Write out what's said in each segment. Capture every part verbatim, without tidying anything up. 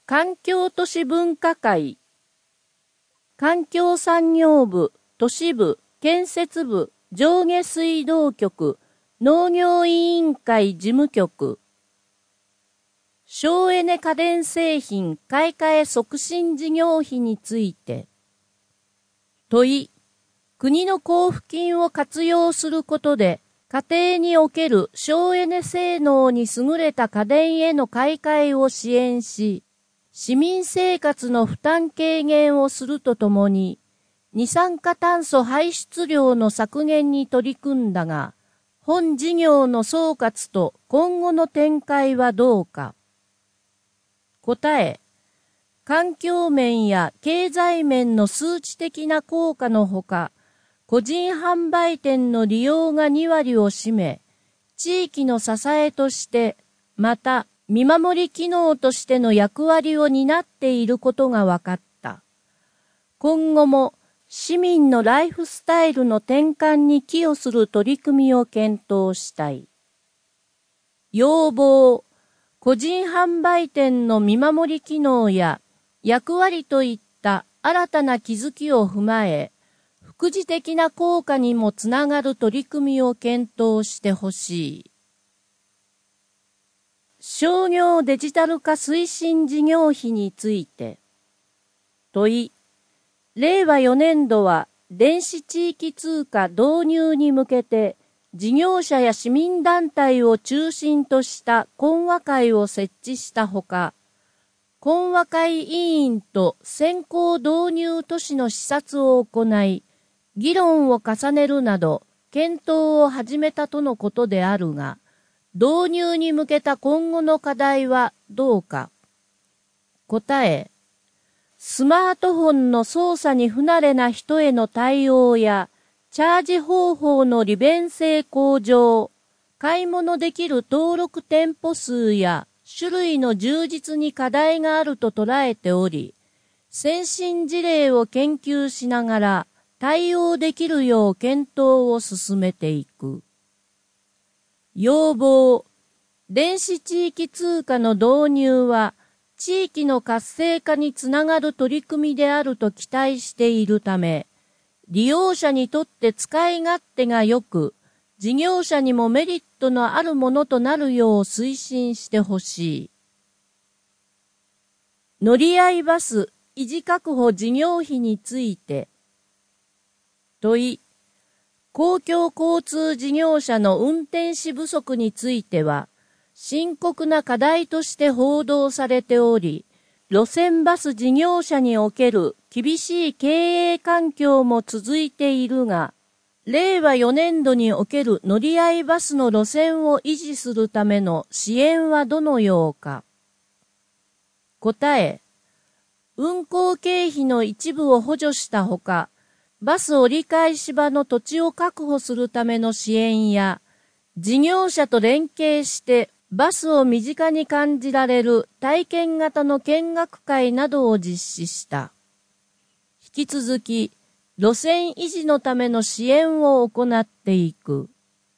環境都市文化会、環境産業部、都市部、建設部、上下水道局、農業委員会事務局、省エネ家電製品買い替え促進事業費について、問い、国の交付金を活用することで、家庭における省エネ性能に優れた家電への買い替えを支援し、市民生活の負担軽減をするとともに、二酸化炭素排出量の削減に取り組んだが、本事業の総括と今後の展開はどうか。答え、環境面や経済面の数値的な効果のほか、個人販売店の利用がに割を占め、地域の支えとして、また見守り機能としての役割を担っていることが分かった。今後も市民のライフスタイルの転換に寄与する取り組みを検討したい。要望、個人販売店の見守り機能や役割といった新たな気づきを踏まえ、副次的な効果にもつながる取り組みを検討してほしい。商業デジタル化推進事業費について、問い、れいわよねんどは電子地域通貨導入に向けて、事業者や市民団体を中心とした懇話会を設置したほか、懇話会委員と先行導入都市の視察を行い、議論を重ねるなど検討を始めたとのことであるが、導入に向けた今後の課題はどうか。答え、スマートフォンの操作に不慣れな人への対応や、チャージ方法の利便性向上、買い物できる登録店舗数や種類の充実に課題があると捉えており、先進事例を研究しながら対応できるよう検討を進めていく。要望、電子地域通貨の導入は地域の活性化につながる取り組みであると期待しているため、利用者にとって使い勝手が良く、事業者にもメリットのあるものとなるよう推進してほしい。乗り合いバス維持確保事業費について、問い、公共交通事業者の運転士不足については、深刻な課題として報道されており、路線バス事業者における厳しい経営環境も続いているが、れいわよねんどにおける乗り合いバスの路線を維持するための支援はどのようか。答え、運行経費の一部を補助したほか、バス折り返し場の土地を確保するための支援や、事業者と連携してバスを身近に感じられる体験型の見学会などを実施した。引き続き、路線維持のための支援を行っていく。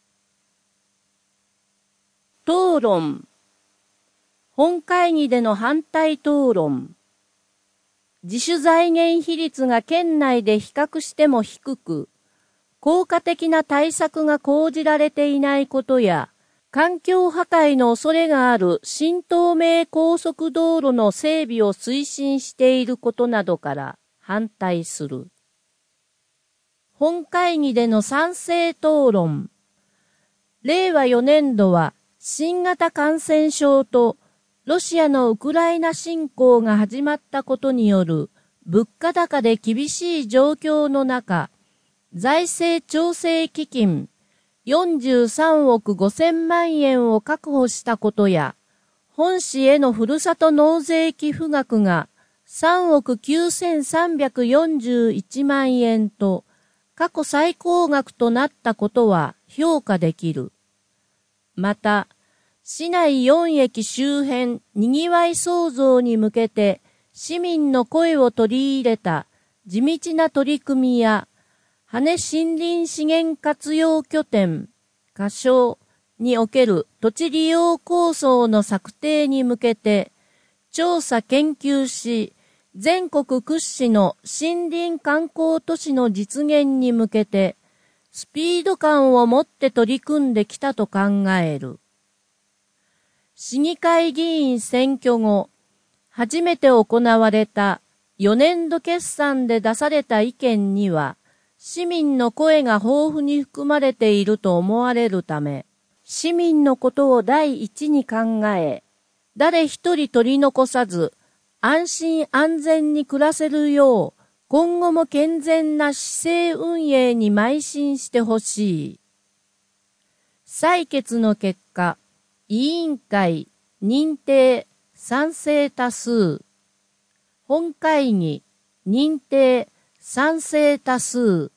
討論。本会議での反対討論。自主財源比率が県内で比較しても低く、効果的な対策が講じられていないことや、環境破壊の恐れがある新東名高速道路の整備を推進していることなどから反対する。本会議での賛成討論。れいわよねんどは新型感染症とロシアのウクライナ侵攻が始まったことによる物価高で厳しい状況の中、財政調整基金よんじゅうさんおくごせんまんえんを確保したことや、本市へのふるさと納税寄付額がさんおくきゅうせんさんびゃくよんじゅういちまんえんと過去最高額となったことは評価できる。また、市内よんえき周辺にぎわい創造に向けて市民の声を取り入れた地道な取り組みや、羽森林資源活用拠点、仮称における土地利用構想の策定に向けて、 調査研究し、全国屈指の森林観光都市の実現に向けて、スピード感を持って取り組んできたと考える。市議会議員選挙後、初めて行われたよねんど決算で出された意見には、市民の声が豊富に含まれていると思われるため、市民のことを第一に考え、誰一人取り残さず、安心安全に暮らせるよう、今後も健全な市政運営に邁進してほしい。採決の結果、委員会、認定、賛成多数。本会議、認定、賛成多数。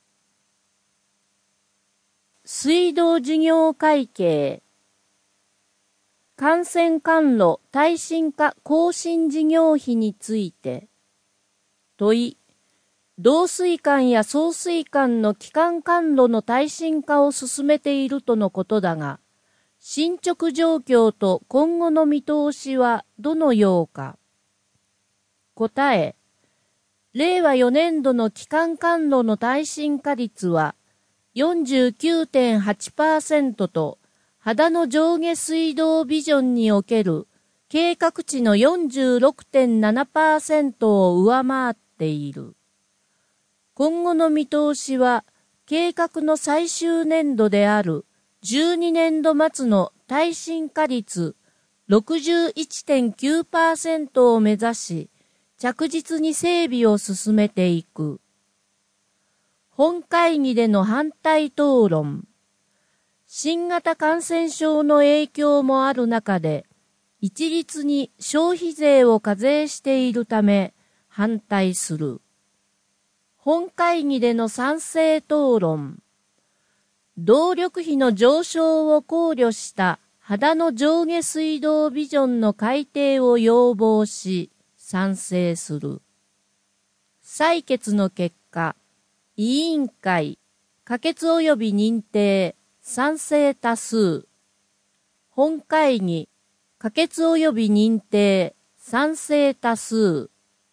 水道事業会計。幹線管路耐震化更新事業費について。問い。導水管や送水管の基幹管路の耐震化を進めているとのことだが、進捗状況と今後の見通しはどのようか。答え。れいわよねんどの基幹管路の耐震化率は よんじゅうきゅうてんはちパーセント と、秦野上下水道ビジョンにおける計画値の よんじゅうろくてんななパーセント を上回っている。今後の見通しは、計画の最終年度であるじゅうにねんど末の耐震化率 ろくじゅういってんきゅうパーセント を目指し、着実に整備を進めていく。本会議での反対討論。新型感染症の影響もある中で、一律に消費税を課税しているため反対する。本会議での賛成討論。動力費の上昇を考慮した秦野上下水道ビジョンの改定を要望し、賛成する。採決の結果、委員会、可決及び認定、賛成多数。本会議、可決及び認定、賛成多数。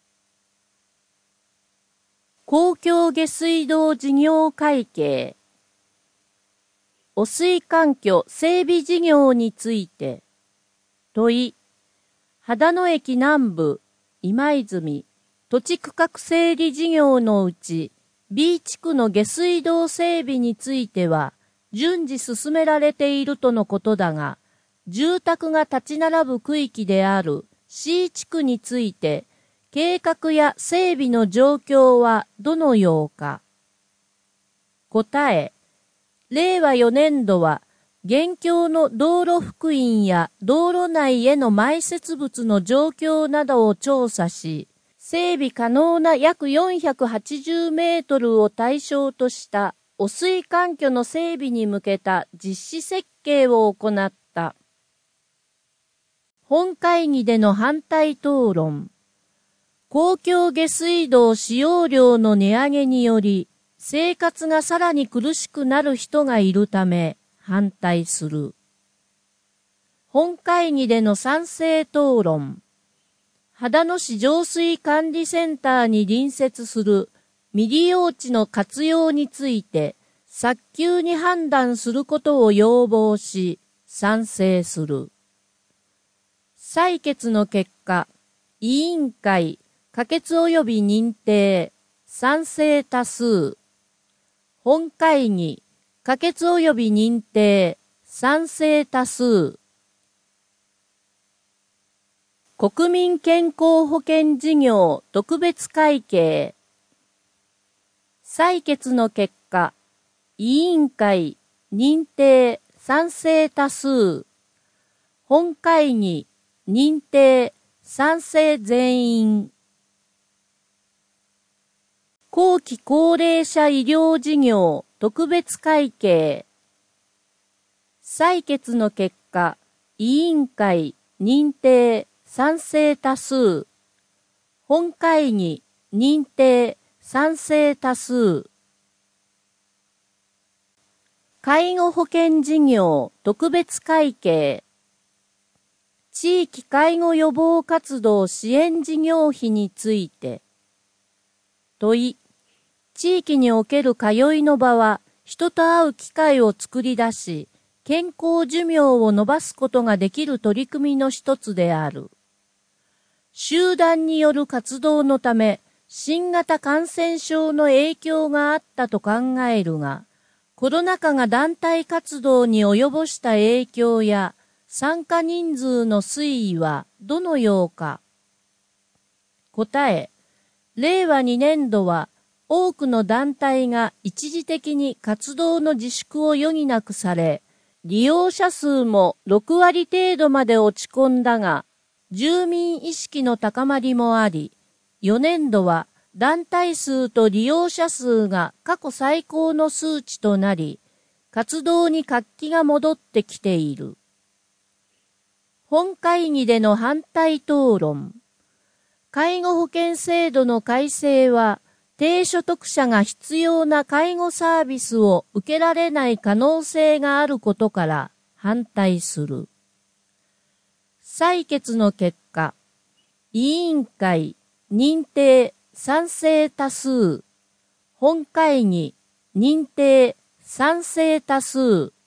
公共下水道事業会計。汚水環境整備事業について。問い。秦野駅南部、今泉、土地区画整理事業のうち、B 地区の下水道整備については、順次進められているとのことだが、住宅が立ち並ぶ区域である C 地区について、計画や整備の状況はどのようか。答え。れいわよねんどは、現況の道路幅員や道路内への埋設物の状況などを調査し、整備可能な約よんひゃくはちじゅうメートルを対象とした汚水環境の整備に向けた実施設計を行った。本会議での反対討論。公共下水道使用量の値上げにより、生活がさらに苦しくなる人がいるため、反対する。本会議での賛成討論。秦野市浄水管理センターに隣接する未利用地の活用について、早急に判断することを要望し、賛成する。採決の結果、委員会、可決及び認定、賛成多数。本会議、可決及び認定、賛成多数。国民健康保険事業特別会計。採決の結果、委員会、認定、賛成多数。本会議、認定、賛成全員。後期高齢者医療事業特別会計。採決の結果、委員会、認定、賛成多数。本会議、認定、賛成多数。介護保険事業特別会計。 地域介護予防活動支援事業費について。問い、地域における通いの場は人と会う機会を作り出し、健康寿命を延ばすことができる取り組みの一つである。集団による活動のため、新型感染症の影響があったと考えるが、コロナ禍が団体活動に及ぼした影響や参加人数の推移はどのようか。答え、れいわにねんどは多くの団体が一時的に活動の自粛を余儀なくされ、利用者数もろくわり程度まで落ち込んだが、住民意識の高まりもあり、よねんどは団体数と利用者数が過去最高の数値となり、活動に活気が戻ってきている。本会議での反対討論。介護保険制度の改正は、低所得者が必要な介護サービスを受けられない可能性があることから反対する。採決の結果、委員会認定賛成多数、本会議認定賛成多数。